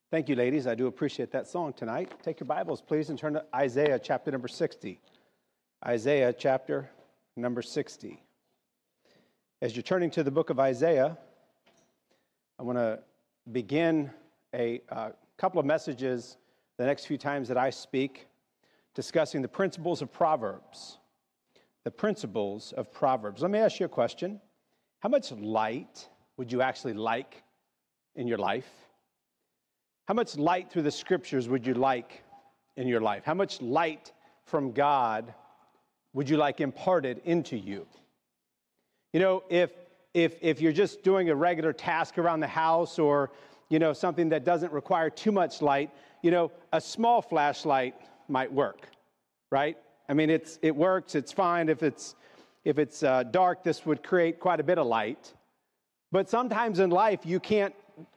Thank you, ladies. I do appreciate that song tonight. Take your Bibles, please, and turn to Isaiah chapter number 60. Isaiah chapter number 60. As you're turning to the book of Isaiah, I want to begin a couple of messages the next few times that I speak, discussing the principles of Proverbs. The principles of Proverbs. Let me ask you a question. How much light would you actually like in your life? How much light through the scriptures would you like in your life? How much light from God would you like imparted into you? You know, if you're just doing a regular task around the house, or, you know, something that doesn't require too much light, you know, a small flashlight might work, right? I mean, it works, it's fine. If it's dark, this would create quite a bit of light. But sometimes in life, you can't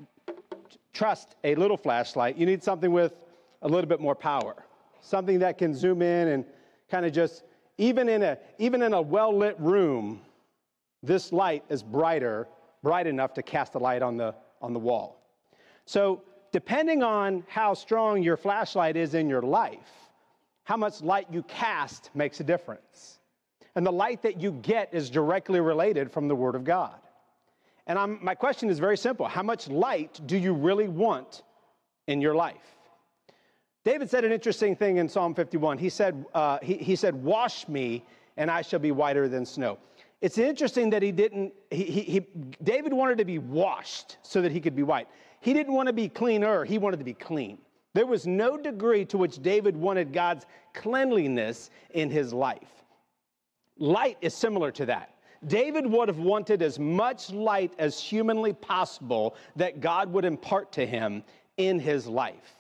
trust a little flashlight. You need something with a little bit more power, something that can zoom in and kind of just, even in a well-lit room, this light is bright enough to cast a light on the wall. So depending on how strong your flashlight is in your life, how much light you cast makes a difference. And the light that you get is directly related from the Word of God. And my question is very simple. How much light do you really want in your life? David said an interesting thing in Psalm 51. He said, "Wash me, and I shall be whiter than snow." It's interesting that David wanted to be washed so that he could be white. He didn't want to be cleaner. He wanted to be clean. There was no degree to which David wanted God's cleanliness in his life. Light is similar to that. David would have wanted as much light as humanly possible that God would impart to him in his life.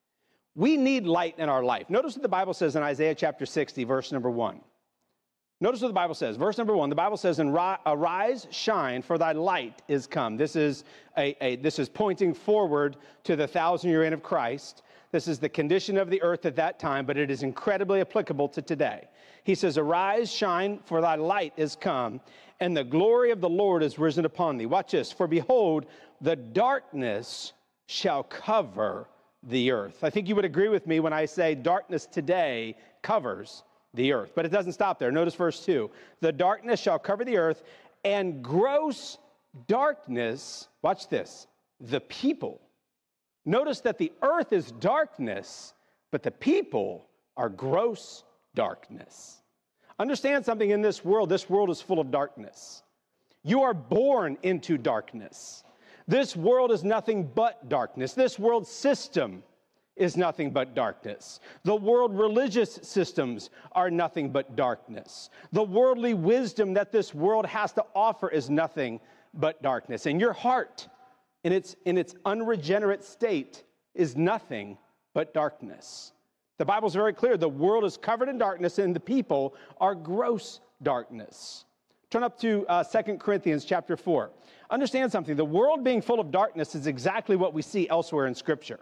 We need light in our life. Notice what the Bible says in Isaiah chapter 60, verse number 1. Notice what the Bible says. Verse number 1, the Bible says, "Arise, shine, for thy light is come." This is pointing forward to the 1,000-year reign of Christ. This is the condition of the earth at that time, but it is incredibly applicable to today. He says, "Arise, shine, for thy light is come, and the glory of the Lord is risen upon thee." Watch this. "For behold, the darkness shall cover the earth." I think you would agree with me when I say darkness today covers the earth. But it doesn't stop there. Notice verse 2. "The darkness shall cover the earth, and gross darkness," watch this, "the people." Notice that the earth is darkness, but the people are gross darkness. Understand something in this world is full of darkness. You are born into darkness. This world is nothing but darkness. This world system is nothing but darkness. The world religious systems are nothing but darkness. The worldly wisdom that this world has to offer is nothing but darkness. And your heart, in its unregenerate state, is nothing but darkness. The Bible's very clear. The world is covered in darkness, and the people are gross darkness. Turn up to 2 Corinthians chapter 4. Understand something. The world being full of darkness is exactly what we see elsewhere in Scripture.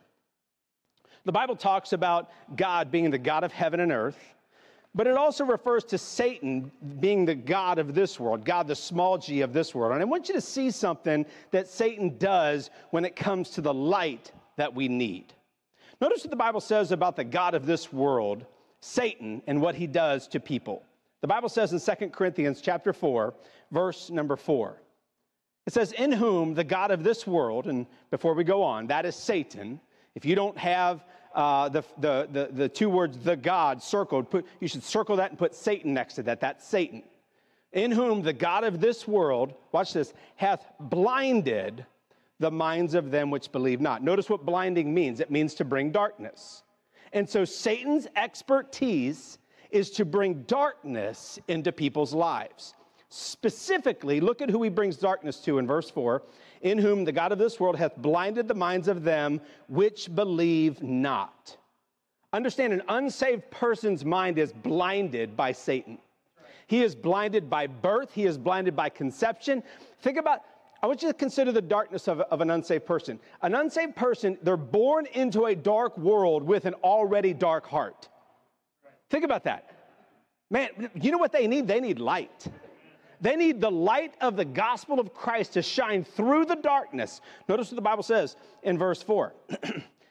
The Bible talks about God being the God of heaven and earth, but it also refers to Satan being the god of this world, God the small g of this world. And I want you to see something that Satan does when it comes to the light that we need. Notice what the Bible says about the God of this world, Satan, and what he does to people. The Bible says in 2 Corinthians chapter 4, verse number 4. It says, "In whom the God of this world," and before we go on, that is Satan. If you don't have the two words, "the God," circled, you should circle that and put Satan next to that. That's Satan. "In whom the God of this world," watch this, "hath blinded the minds of them which believe not." Notice what blinding means. It means to bring darkness. And so Satan's expertise is to bring darkness into people's lives. Specifically, look at who he brings darkness to in verse 4. "In whom the God of this world hath blinded the minds of them which believe not." Understand, an unsaved person's mind is blinded by Satan. He is blinded by birth. He is blinded by conception. I want you to consider the darkness of an unsaved person. An unsaved person, they're born into a dark world with an already dark heart. Think about that. Man, you know what they need? They need light. They need the light of the gospel of Christ to shine through the darkness. Notice what the Bible says in verse 4.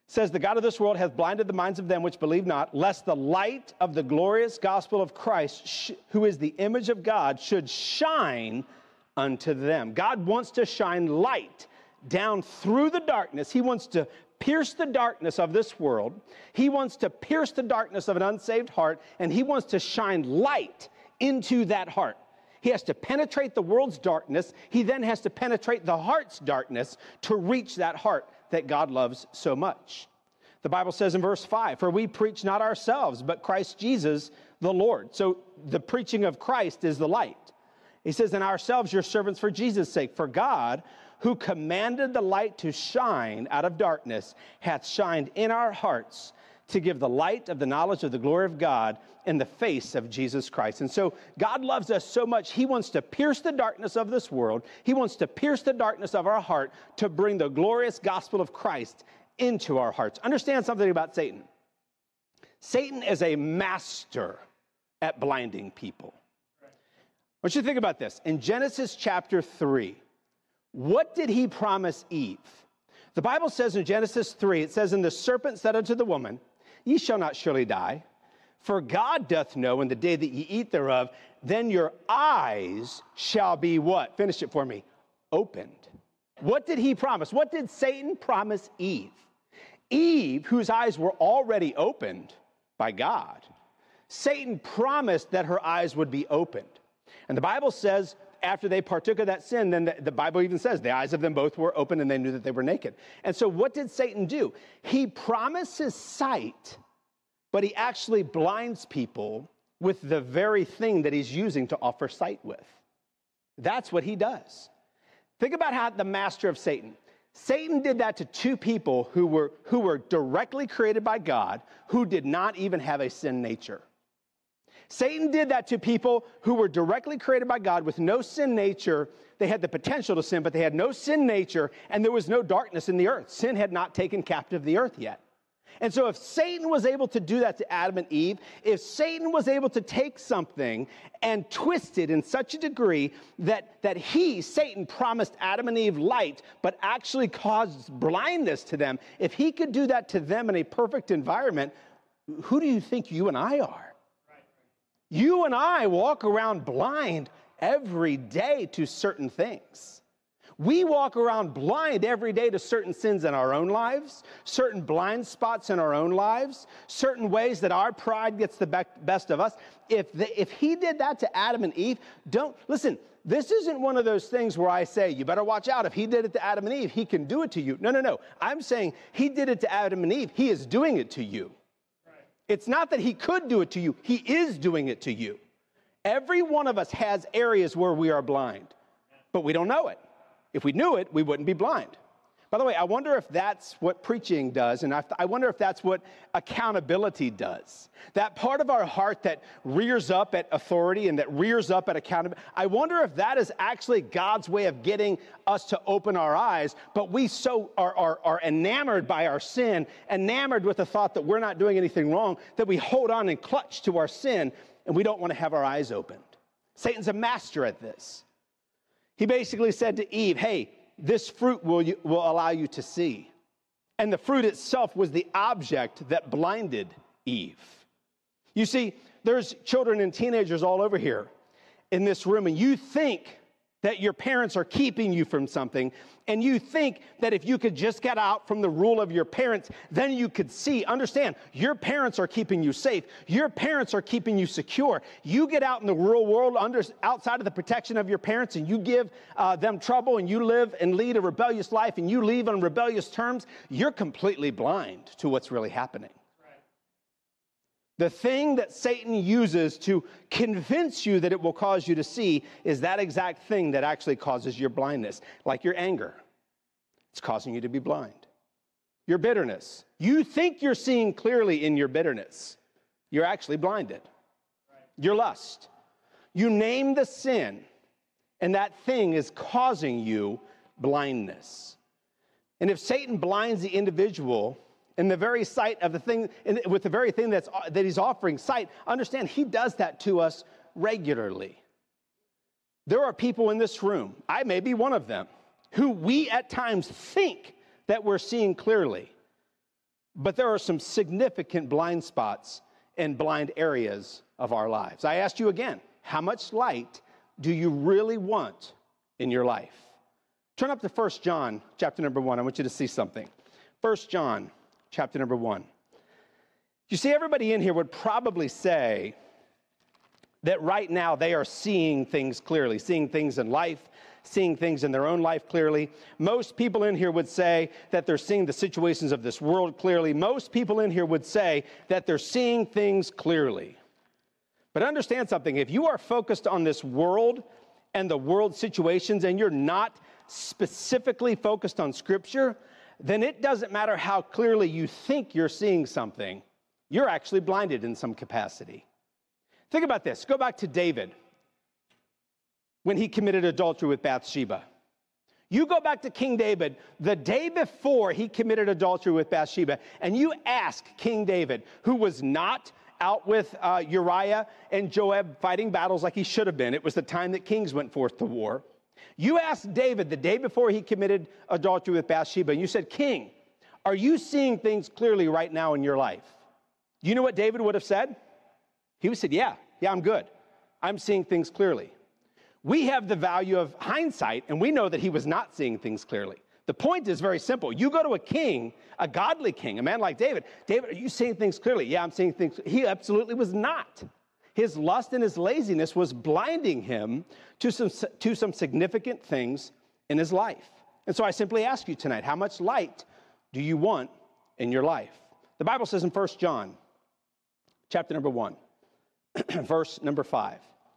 says, the God of this world hath blinded the minds of them which believe not, lest the light of the glorious gospel of Christ, who is the image of God, should shine unto them. God wants to shine light down through the darkness. He wants to pierce the darkness of this world. He wants to pierce the darkness of an unsaved heart, and he wants to shine light into that heart. He has to penetrate the world's darkness. He then has to penetrate the heart's darkness to reach that heart that God loves so much. The Bible says in verse 5, for we preach not ourselves, but Christ Jesus the Lord. So the preaching of Christ is the light. He says, and ourselves your servants for Jesus' sake. For God, who commanded the light to shine out of darkness, hath shined in our hearts to give the light of the knowledge of the glory of God in the face of Jesus Christ. And so God loves us so much, he wants to pierce the darkness of this world. He wants to pierce the darkness of our heart to bring the glorious gospel of Christ into our hearts. Understand something about Satan. Satan is a master at blinding people. I want you to think about this. In Genesis chapter 3, what did he promise Eve? The Bible says in Genesis 3, it says, and the serpent said unto the woman, ye shall not surely die. For God doth know in the day that ye eat thereof, then your eyes shall be what? Finish it for me. Opened. What did he promise? What did Satan promise Eve? Eve, whose eyes were already opened by God, Satan promised that her eyes would be opened. And the Bible says, after they partook of that sin, then the Bible even says the eyes of them both were open and they knew that they were naked. And so what did Satan do? He promises sight, but he actually blinds people with the very thing that he's using to offer sight with. That's what he does. Think about how the master of Satan. Satan did that to two people who were directly created by God, who did not even have a sin nature. Satan did that to people who were directly created by God with no sin nature. They had the potential to sin, but they had no sin nature, and there was no darkness in the earth. Sin had not taken captive the earth yet. And so if Satan was able to do that to Adam and Eve, if Satan was able to take something and twist it in such a degree that Satan, promised Adam and Eve light, but actually caused blindness to them, if he could do that to them in a perfect environment, who do you think you and I are? You and I walk around blind every day to certain things. We walk around blind every day to certain sins in our own lives, certain blind spots in our own lives, certain ways that our pride gets the best of us. If he did that to Adam and Eve, listen, this isn't one of those things where I say, you better watch out. If he did it to Adam and Eve, he can do it to you. No. I'm saying he did it to Adam and Eve. He is doing it to you. It's not that he could do it to you. He is doing it to you. Every one of us has areas where we are blind, but we don't know it. If we knew it, we wouldn't be blind. By the way, I wonder if that's what preaching does, and I wonder if that's what accountability does. That part of our heart that rears up at authority and that rears up at accountability, I wonder if that is actually God's way of getting us to open our eyes, but we so are enamored by our sin, enamored with the thought that we're not doing anything wrong, that we hold on and clutch to our sin, and we don't want to have our eyes opened. Satan's a master at this. He basically said to Eve, hey, this fruit will allow you to see. And the fruit itself was the object that blinded Eve. You see, there's children and teenagers all over here in this room, and you think that your parents are keeping you from something, and you think that if you could just get out from the rule of your parents, then you could see. Understand, your parents are keeping you safe. Your parents are keeping you secure. You get out in the real world outside of the protection of your parents, and you give them trouble, and you live and lead a rebellious life, and you leave on rebellious terms, you're completely blind to what's really happening. The thing that Satan uses to convince you that it will cause you to see is that exact thing that actually causes your blindness, like your anger. It's causing you to be blind. Your bitterness. You think you're seeing clearly in your bitterness. You're actually blinded. Your lust. You name the sin, and that thing is causing you blindness. And if Satan blinds the individual in the very sight of the thing, with the very thing that he's offering sight, understand he does that to us regularly. There are people in this room, I may be one of them, who we at times think that we're seeing clearly. but there are some significant blind spots and blind areas of our lives. I asked you again, how much light do you really want in your life? Turn up to 1 John chapter number 1. I want you to see something. 1 John chapter number 1. You see, everybody in here would probably say that right now they are seeing things clearly, seeing things in life, seeing things in their own life clearly. Most people in here would say that they're seeing the situations of this world clearly. Most people in here would say that they're seeing things clearly. But understand something. If you are focused on this world and the world situations and you're not specifically focused on Scripture, then it doesn't matter how clearly you think you're seeing something. You're actually blinded in some capacity. Think about this. Go back to David when he committed adultery with Bathsheba. You go back to King David the day before he committed adultery with Bathsheba, and you ask King David, who was not out with Uriah and Joab fighting battles like he should have been. It was the time that kings went forth to war. You asked David the day before he committed adultery with Bathsheba, and you said, King, are you seeing things clearly right now in your life? You know what David would have said? He would have said, yeah, I'm good. I'm seeing things clearly. We have the value of hindsight, and we know that he was not seeing things clearly. The point is very simple. You go to a king, a godly king, a man like David. David, are you seeing things clearly? Yeah, I'm seeing things. He absolutely was not. His lust and his laziness was blinding him to some significant things in his life. And so I simply ask you tonight, how much light do you want in your life? The Bible says in 1 John, chapter number 1, verse number 5.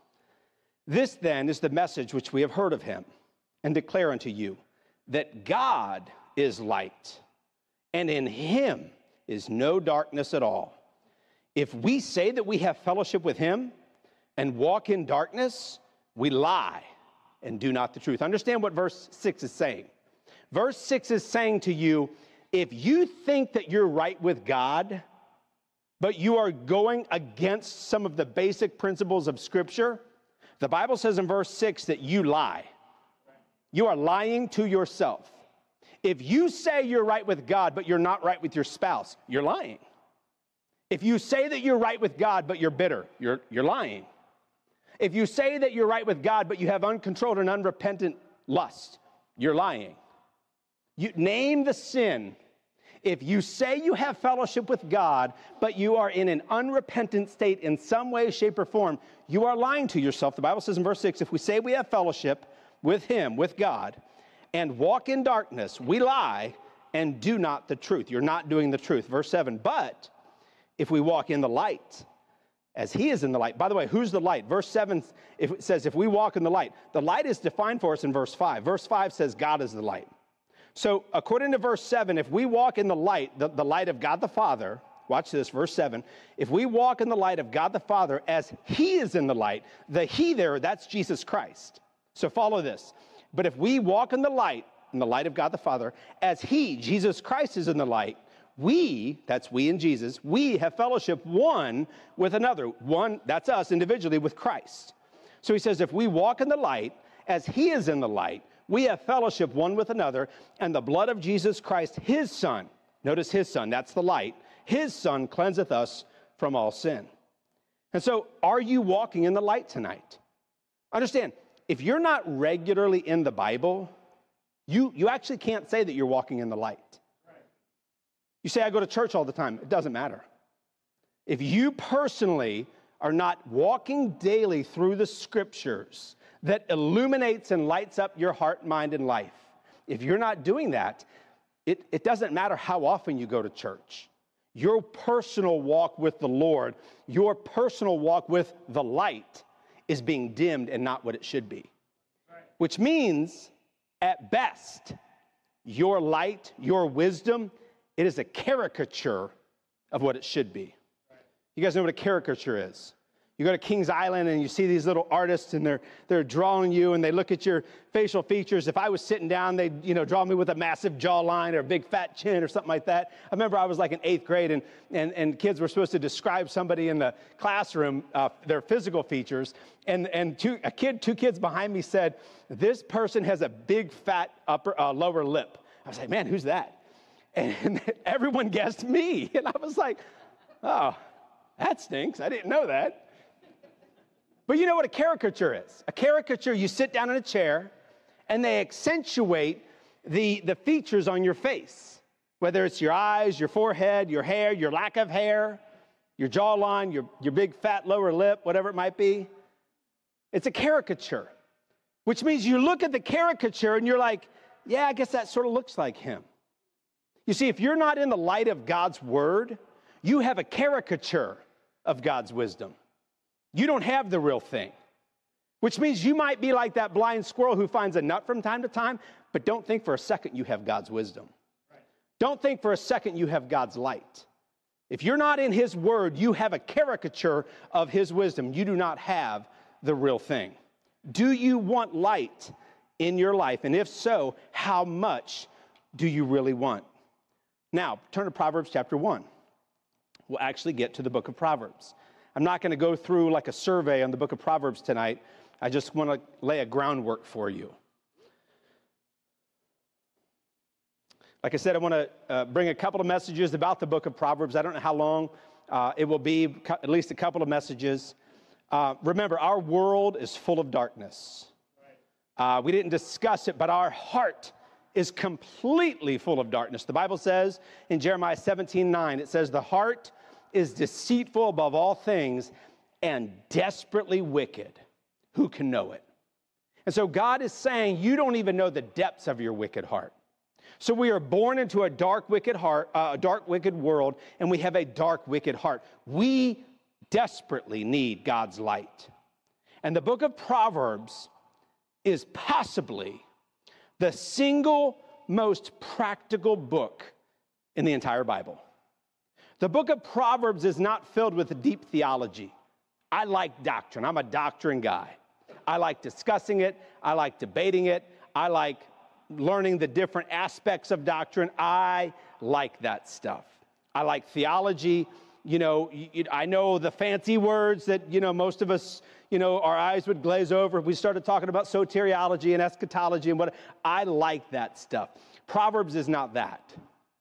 This then is the message which we have heard of him and declare unto you, that God is light, and in him is no darkness at all. If we say that we have fellowship with him and walk in darkness, we lie and do not the truth. Understand what verse 6 is saying. Verse 6 is saying to you, if you think that you're right with God, but you are going against some of the basic principles of Scripture, the Bible says in verse 6 that you lie. You are lying to yourself. If you say you're right with God, but you're not right with your spouse, you're lying. If you say that you're right with God, but you're bitter, you're lying. If you say that you're right with God, but you have uncontrolled and unrepentant lust, you're lying. You name the sin. If you say you have fellowship with God, but you are in an unrepentant state in some way, shape, or form, you are lying to yourself. The Bible says in verse 6, if we say we have fellowship with him, with God, and walk in darkness, we lie and do not the truth. You're not doing the truth. Verse 7, but if we walk in the light, as he is in the light. By the way, who's the light? Verse 7 it says, if we walk in the light is defined for us in verse 5. Verse 5 says God is the light. So according to verse 7, if we walk in the light of God the Father, watch this, verse 7, if we walk in the light of God the Father as he is in the light, the he there, that's Jesus Christ. So follow this. But if we walk in the light of God the Father, as he, Jesus Christ, is in the light, we, that's we and Jesus, we have fellowship one with another. One, that's us individually with Christ. So he says, if we walk in the light as he is in the light, we have fellowship one with another, and the blood of Jesus Christ, his son, notice his son, that's the light, his son cleanseth us from all sin. And so, are you walking in the light tonight? Understand, if you're not regularly in the Bible, you actually can't say that you're walking in the light. You say, I go to church all the time. It doesn't matter. If you personally are not walking daily through the Scriptures that illuminates and lights up your heart, mind, and life, if you're not doing that, it doesn't matter how often you go to church. Your personal walk with the Lord, your personal walk with the light is being dimmed and not what it should be. Right. Which means, at best, your light, your wisdom, it is a caricature of what it should be. Right. You guys know what a caricature is? You go to Kings Island and you see these little artists and they're drawing you and they look at your facial features. If I was sitting down, they'd draw me with a massive jawline or a big fat chin or something like that. I remember I was like in 8th grade and kids were supposed to describe somebody in the classroom, their physical features. And two kids behind me said, this person has a big fat lower lip. I was like, man, who's that? And everyone guessed me. And I was like, oh, that stinks. I didn't know that. But you know what a caricature is? A caricature, you sit down in a chair, and they accentuate the features on your face, whether it's your eyes, your forehead, your hair, your lack of hair, your jawline, your big fat lower lip, whatever it might be. It's a caricature, which means you look at the caricature and you're like, yeah, I guess that sort of looks like him. You see, if you're not in the light of God's word, you have a caricature of God's wisdom. You don't have the real thing, which means you might be like that blind squirrel who finds a nut from time to time, but don't think for a second you have God's wisdom. Don't think for a second you have God's light. If you're not in his word, you have a caricature of his wisdom. You do not have the real thing. Do you want light in your life? And if so, how much do you really want? Now, turn to Proverbs chapter 1. We'll actually get to the book of Proverbs. I'm not going to go through like a survey on the book of Proverbs tonight. I just want to lay a groundwork for you. Like I said, I want to bring a couple of messages about the book of Proverbs. I don't know how long it will be, at least a couple of messages. Remember, our world is full of darkness. We didn't discuss it, but our heart is completely full of darkness. The Bible says in Jeremiah 17:9, it says, the heart is deceitful above all things and desperately wicked. Who can know it? And so God is saying, you don't even know the depths of your wicked heart. So we are born into a dark, wicked heart, a dark, wicked world, and we have a dark, wicked heart. We desperately need God's light. And the book of Proverbs is possibly the single most practical book in the entire Bible. The book of Proverbs is not filled with deep theology. I like doctrine. I'm a doctrine guy. I like discussing it. I like debating it. I like learning the different aspects of doctrine. I like that stuff. I like theology. You know, I know the fancy words that, most of us, our eyes would glaze over if we started talking about soteriology and eschatology and what. I like that stuff. Proverbs is not that.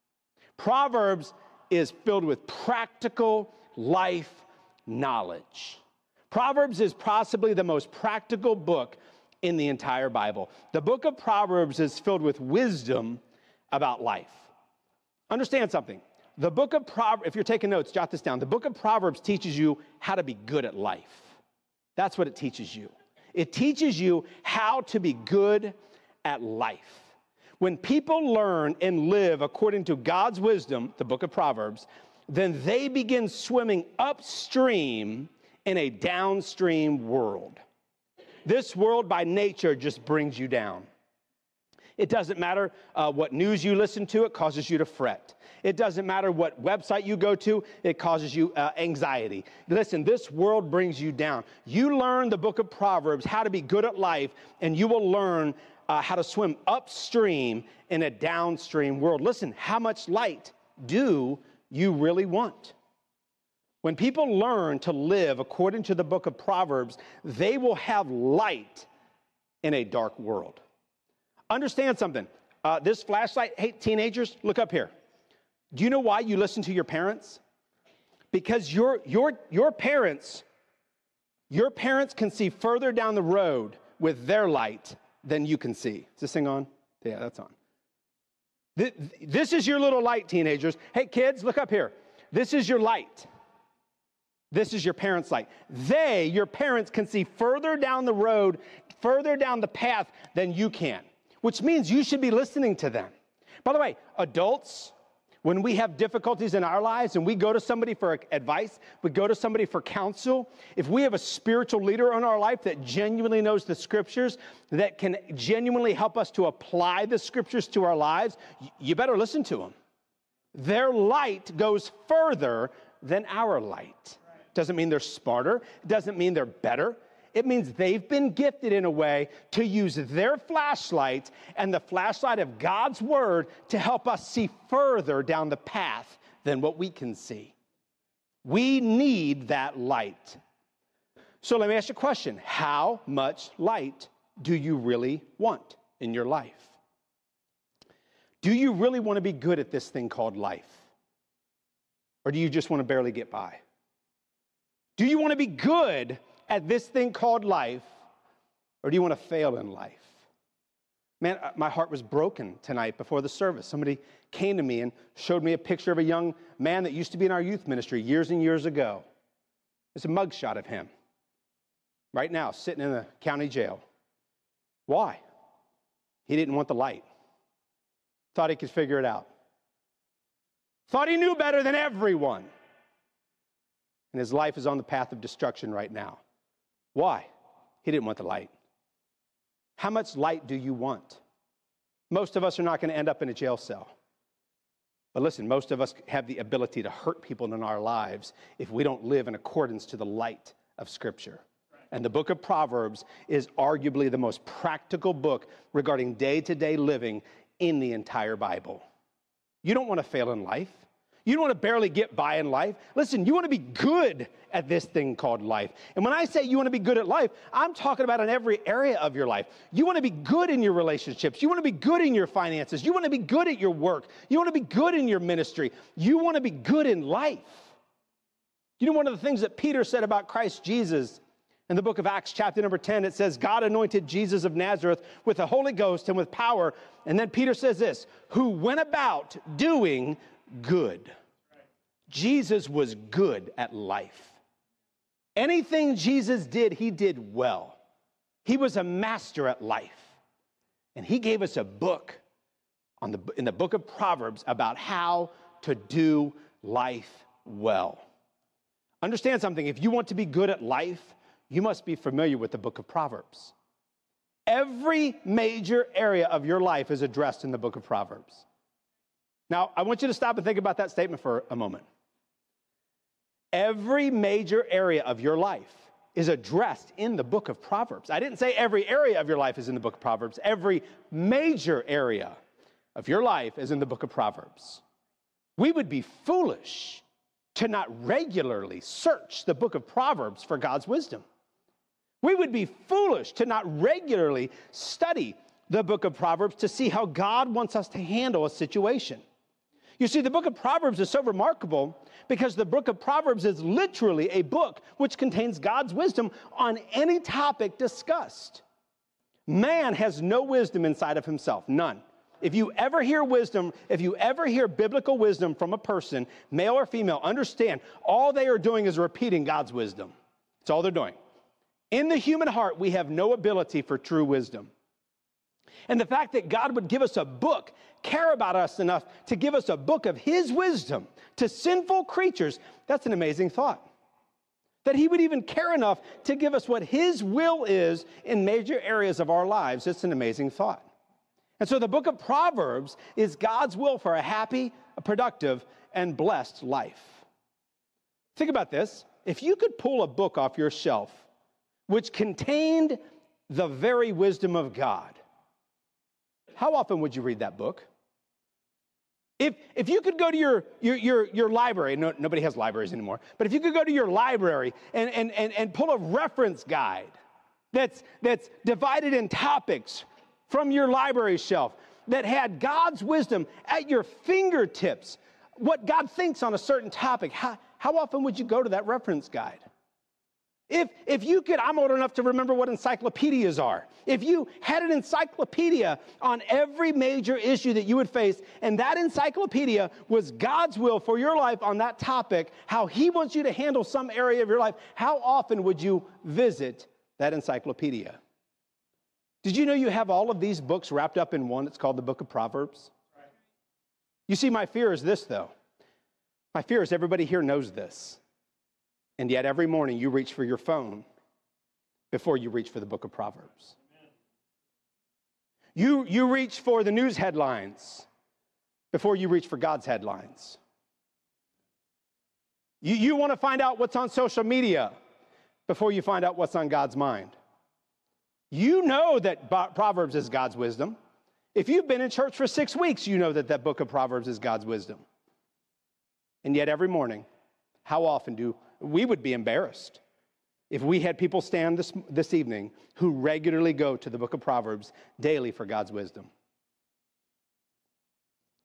Proverbs is filled with practical life knowledge. Proverbs is possibly the most practical book in the entire Bible. The book of Proverbs is filled with wisdom about life. Understand something. The book of Proverbs, if you're taking notes, jot this down. The book of Proverbs teaches you how to be good at life. That's what it teaches you. It teaches you how to be good at life. When people learn and live according to God's wisdom, the book of Proverbs, then they begin swimming upstream in a downstream world. This world by nature just brings you down. It doesn't matter what news you listen to, it causes you to fret. It doesn't matter what website you go to, it causes you anxiety. Listen, this world brings you down. You learn the book of Proverbs, how to be good at life, and you will learn how to swim upstream in a downstream world. Listen, how much light do you really want? When people learn to live according to the book of Proverbs, they will have light in a dark world. Understand something. This flashlight, hey, teenagers, look up here. Do you know why you listen to your parents? Because your parents can see further down the road with their light than you can see. Is this thing on? Yeah, that's on. This is your little light, teenagers. Hey, kids, look up here. This is your light. This is your parents' light. Your parents, can see further down the road, further down the path than you can, which means you should be listening to them. By the way, adults, when we have difficulties in our lives and we go to somebody for advice, we go to somebody for counsel, if we have a spiritual leader in our life that genuinely knows the scriptures, that can genuinely help us to apply the scriptures to our lives, you better listen to them. Their light goes further than our light. Doesn't mean they're smarter. It doesn't mean they're better. It means they've been gifted in a way to use their flashlight and the flashlight of God's word to help us see further down the path than what we can see. We need that light. So let me ask you a question. How much light do you really want in your life? Do you really want to be good at this thing called life? Or do you just want to barely get by? Do you want to be good at this thing called life? Or do you want to fail in life? Man, my heart was broken tonight before the service. Somebody came to me and showed me a picture of a young man that used to be in our youth ministry years and years ago. It's a mugshot of him right now sitting in the county jail. Why? He didn't want the light. Thought he could figure it out. Thought he knew better than everyone. And his life is on the path of destruction right now. Why? He didn't want the light. How much light do you want? Most of us are not going to end up in a jail cell. But listen, most of us have the ability to hurt people in our lives if we don't live in accordance to the light of Scripture. And the book of Proverbs is arguably the most practical book regarding day-to-day living in the entire Bible. You don't want to fail in life. You don't want to barely get by in life. Listen, you want to be good at this thing called life. And when I say you want to be good at life, I'm talking about in every area of your life. You want to be good in your relationships. You want to be good in your finances. You want to be good at your work. You want to be good in your ministry. You want to be good in life. You know, one of the things that Peter said about Christ Jesus in the book of Acts, chapter number 10, it says, God anointed Jesus of Nazareth with the Holy Ghost and with power. And then Peter says this, who went about doing good. Jesus was good at life. Anything Jesus did, he did well. He was a master at life. And he gave us a book in the book of Proverbs about how to do life well. Understand something, if you want to be good at life, you must be familiar with the book of Proverbs. Every major area of your life is addressed in the book of Proverbs. Now, I want you to stop and think about that statement for a moment. Every major area of your life is addressed in the book of Proverbs. I didn't say every area of your life is in the book of Proverbs. Every major area of your life is in the book of Proverbs. We would be foolish to not regularly search the book of Proverbs for God's wisdom. We would be foolish to not regularly study the book of Proverbs to see how God wants us to handle a situation. You see, the book of Proverbs is so remarkable because the book of Proverbs is literally a book which contains God's wisdom on any topic discussed. Man has no wisdom inside of himself, none. If you ever hear wisdom, if you ever hear biblical wisdom from a person, male or female, understand, all they are doing is repeating God's wisdom. That's all they're doing. In the human heart, we have no ability for true wisdom. And the fact that God would give us a book, care about us enough to give us a book of his wisdom to sinful creatures, that's an amazing thought. That he would even care enough to give us what his will is in major areas of our lives, it's an amazing thought. And so the book of Proverbs is God's will for a happy, a productive, and blessed life. Think about this. If you could pull a book off your shelf which contained the very wisdom of God, how often would you read that book? If you could go to your library, nobody has libraries anymore, but if you could go to your library and pull a reference guide that's divided in topics from your library shelf that had God's wisdom at your fingertips, what God thinks on a certain topic, how often would you go to that reference guide? If you could, I'm old enough to remember what encyclopedias are. If you had an encyclopedia on every major issue that you would face, and that encyclopedia was God's will for your life on that topic, how he wants you to handle some area of your life, how often would you visit that encyclopedia? Did you know you have all of these books wrapped up in one? It's called the book of Proverbs. You see, my fear is this, though. My fear is everybody here knows this. And yet every morning you reach for your phone before you reach for the book of Proverbs. You reach for the news headlines before you reach for God's headlines. You want to find out what's on social media before you find out what's on God's mind. You know that Proverbs is God's wisdom. If you've been in church for 6 weeks, you know that that book of Proverbs is God's wisdom. And yet every morning, how often we would be embarrassed if we had people stand this evening who regularly go to the book of Proverbs daily for God's wisdom.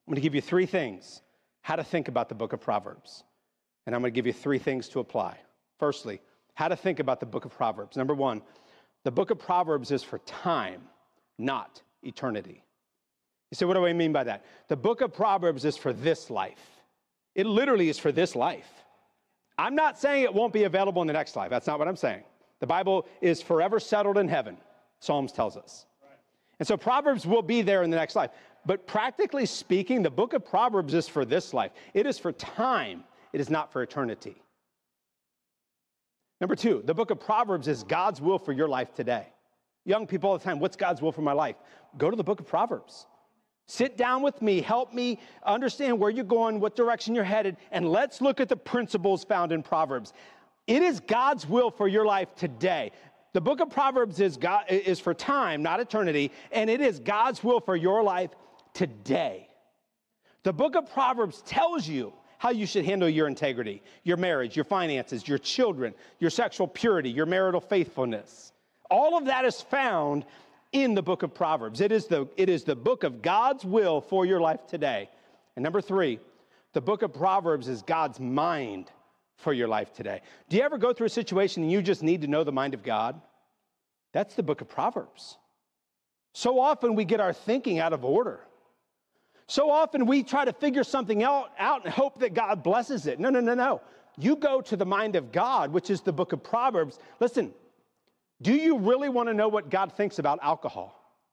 I'm going to give you three things, how to think about the book of Proverbs. And I'm going to give you three things to apply. Firstly, how to think about the book of Proverbs. Number one, the book of Proverbs is for time, not eternity. You say, what do I mean by that? The book of Proverbs is for this life. It literally is for this life. I'm not saying it won't be available in the next life. That's not what I'm saying. The Bible is forever settled in heaven, Psalms tells us. And so Proverbs will be there in the next life. But practically speaking, the book of Proverbs is for this life. It is for time. It is not for eternity. Number two, the book of Proverbs is God's will for your life today. Young people all the time, what's God's will for my life? Go to the book of Proverbs. Sit down with me, help me understand where you're going, what direction you're headed, and let's look at the principles found in Proverbs. It is God's will for your life today. The book of Proverbs is for time, not eternity, and it is God's will for your life today. The book of Proverbs tells you how you should handle your integrity, your marriage, your finances, your children, your sexual purity, your marital faithfulness. All of that is found in the book of Proverbs. It is the book of God's will for your life today. And number three, the book of Proverbs is God's mind for your life today. Do you ever go through a situation and you just need to know the mind of God? That's the book of Proverbs. So often we get our thinking out of order. So often we try to figure something out and hope that God blesses it. No. You go to the mind of God, which is the book of Proverbs. Listen, do you really want to know what God thinks about alcohol?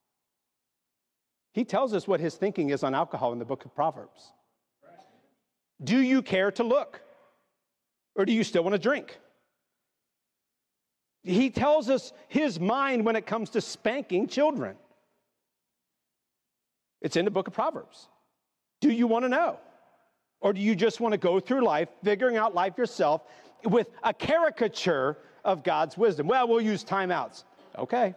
He tells us what his thinking is on alcohol in the book of Proverbs. Do you care to look? Or do you still want to drink? He tells us his mind when it comes to spanking children. It's in the book of Proverbs. Do you want to know? Or do you just want to go through life, figuring out life yourself with a caricature of God's wisdom? Well, we'll use timeouts. Okay.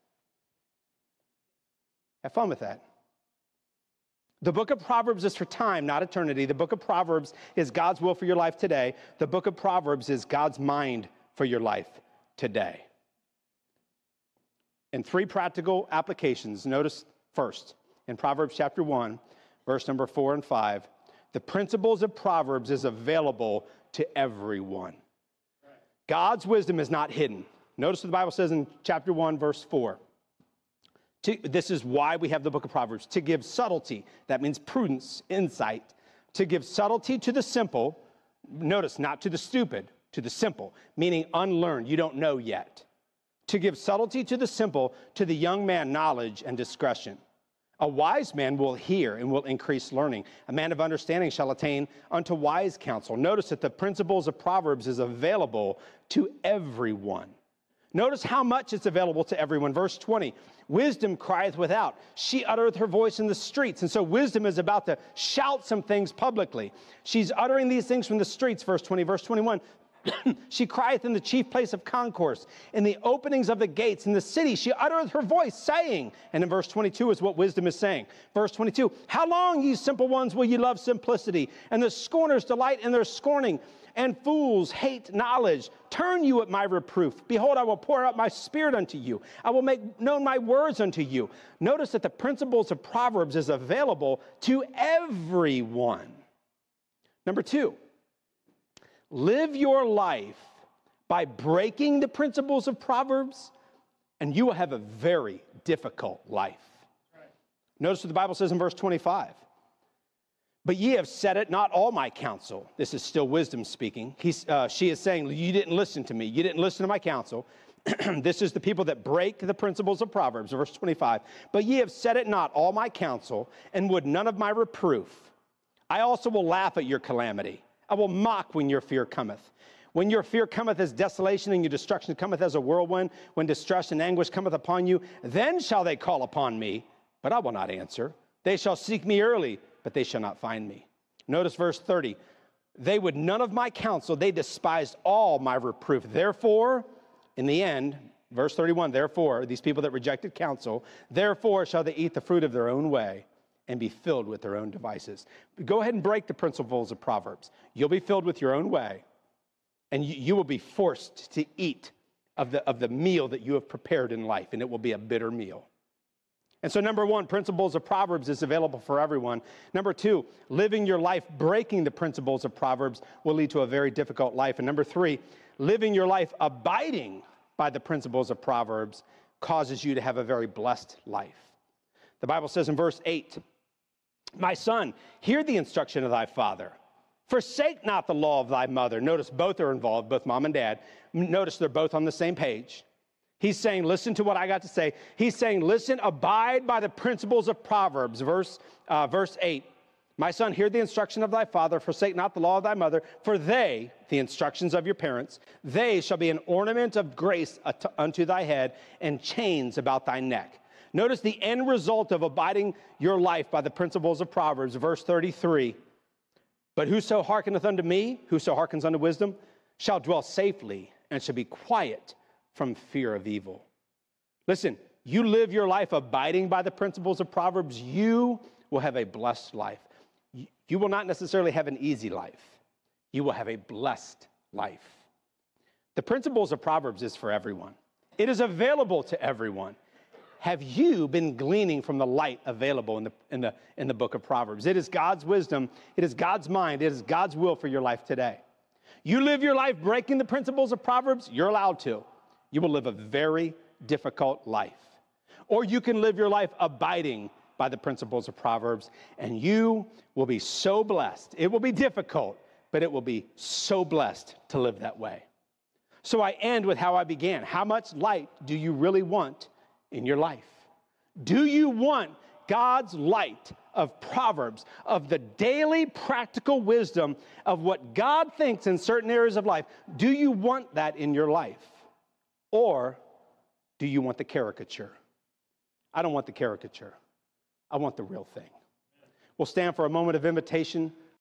Have fun with that. The book of Proverbs is for time, not eternity. The book of Proverbs is God's will for your life today. The book of Proverbs is God's mind for your life today. And three practical applications. Notice first, in Proverbs chapter 1, verse number 4 and 5, the principles of Proverbs is available to everyone. God's wisdom is not hidden. Notice what the Bible says in chapter 1, verse 4. This is why we have the book of Proverbs, to give subtlety, that means prudence, insight, to give subtlety to the simple, notice, not to the stupid, to the simple, meaning unlearned, you don't know yet. To give subtlety to the simple, to the young man knowledge and discretion. A wise man will hear and will increase learning. A man of understanding shall attain unto wise counsel. Notice that the principles of Proverbs is available to everyone. Notice how much it's available to everyone. Verse 20, wisdom crieth without. She uttereth her voice in the streets. And so wisdom is about to shout some things publicly. She's uttering these things from the streets, verse 20. Verse 21, she crieth in the chief place of concourse, in the openings of the gates, in the city. She uttereth her voice, saying, and in verse 22 is what wisdom is saying. Verse 22, how long, ye simple ones, will ye love simplicity? And the scorners delight in their scorning, and fools hate knowledge. Turn you at my reproof. Behold, I will pour out my spirit unto you. I will make known my words unto you. Notice that the principles of Proverbs is available to everyone. Number two, live your life by breaking the principles of Proverbs, and you will have a very difficult life. Notice what the Bible says in verse 25. But ye have said it, not all my counsel. This is still wisdom speaking. She is saying, you didn't listen to me. You didn't listen to my counsel. This is the people that break the principles of Proverbs, verse 25. But ye have said it not, all my counsel, and would none of my reproof. I also will laugh at your calamity. I will mock when your fear cometh. When your fear cometh as desolation, and your destruction cometh as a whirlwind, when distress and anguish cometh upon you, then shall they call upon me, but I will not answer. They shall seek me early, but they shall not find me. Notice verse 30. They would none of my counsel. They despised all my reproof. Therefore, in the end, verse 31, therefore, these people that rejected counsel, therefore shall they eat the fruit of their own way and be filled with their own devices. Go ahead and break the principles of Proverbs. You'll be filled with your own way, and you will be forced to eat of the meal that you have prepared in life, and it will be a bitter meal. And so number one, principles of Proverbs is available for everyone. Number two, living your life breaking the principles of Proverbs will lead to a very difficult life. And number three, living your life abiding by the principles of Proverbs causes you to have a very blessed life. The Bible says in verse 8, my son, hear the instruction of thy father. Forsake not the law of thy mother. Notice both are involved, both mom and dad. Notice they're both on the same page. He's saying, listen to what I got to say. He's saying, listen, abide by the principles of Proverbs. Verse 8, my son, hear the instruction of thy father. Forsake not the law of thy mother. For they, the instructions of your parents, they shall be an ornament of grace unto thy head and chains about thy neck. Notice the end result of abiding your life by the principles of Proverbs. Verse 33, but whoso hearkeneth unto me, whoso hearkens unto wisdom, shall dwell safely and shall be quiet from fear of evil. Listen, you live your life abiding by the principles of Proverbs, you will have a blessed life. You will not necessarily have an easy life. You will have a blessed life. The principles of Proverbs is for everyone. It is available to everyone. Have you been gleaning from the light available in the book of Proverbs? It is God's wisdom. It is God's mind. It is God's will for your life today. You live your life breaking the principles of Proverbs, you're allowed to. You will live a very difficult life. Or you can live your life abiding by the principles of Proverbs, and you will be so blessed. It will be difficult, but it will be so blessed to live that way. So I end with how I began. How much light do you really want in your life? Do you want God's light of Proverbs, of the daily practical wisdom of what God thinks in certain areas of life? Do you want that in your life? Or do you want the caricature? I don't want the caricature. I want the real thing. We'll stand for a moment of invitation.